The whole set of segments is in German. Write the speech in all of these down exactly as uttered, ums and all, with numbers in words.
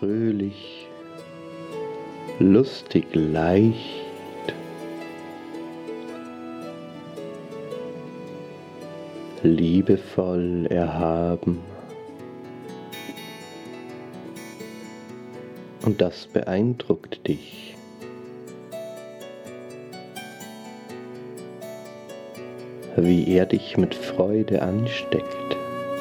fröhlich, lustig, leicht, liebevoll, erhaben. Und das beeindruckt dich. Wie er dich mit Freude ansteckt.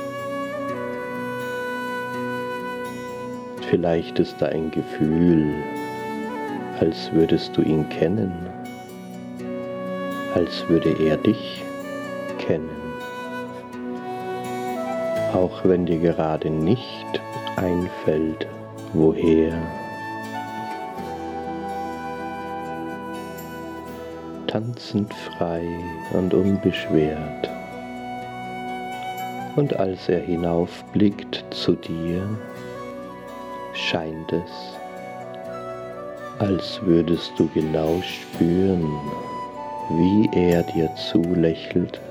Vielleicht ist da ein Gefühl, als würdest du ihn kennen, als würde er dich kennen. Auch wenn dir gerade nicht einfällt, woher. Tanzend frei und unbeschwert. Und als er hinaufblickt zu dir, scheint es, als würdest du genau spüren, wie er dir zulächelt.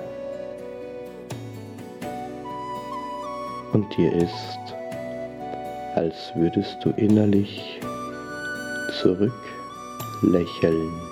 Und dir ist, als würdest du innerlich zurücklächeln.